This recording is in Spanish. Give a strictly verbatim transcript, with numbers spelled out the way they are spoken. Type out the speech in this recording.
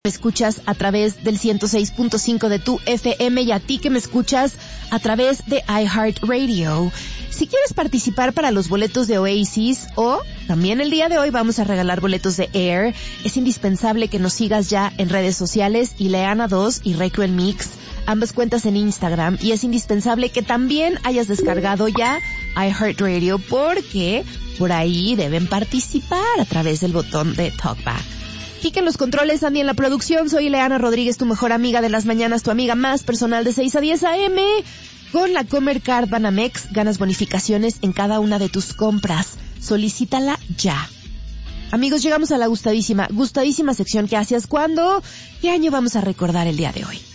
Me escuchas a través del ciento seis punto cinco de tu F M y a ti que me escuchas a través de iHeartRadio. Si quieres participar para los boletos de Oasis o también el día de hoy vamos a regalar boletos de Air, es indispensable que nos sigas ya en redes sociales, Ileana dos y Reiko el Mix, ambas cuentas en Instagram, y es indispensable que también hayas descargado ya iHeartRadio porque por ahí deben participar a través del botón de Talkback. Kike en los controles, Andy en la producción, soy Ileana Rodríguez, tu mejor amiga de las mañanas, tu amiga más personal de seis a diez a eme. Con la Comer Card Banamex ganas bonificaciones en cada una de tus compras. Solicítala ya. Amigos, llegamos a la gustadísima, gustadísima sección que hacías cuando, ¿qué año vamos a recordar el día de hoy?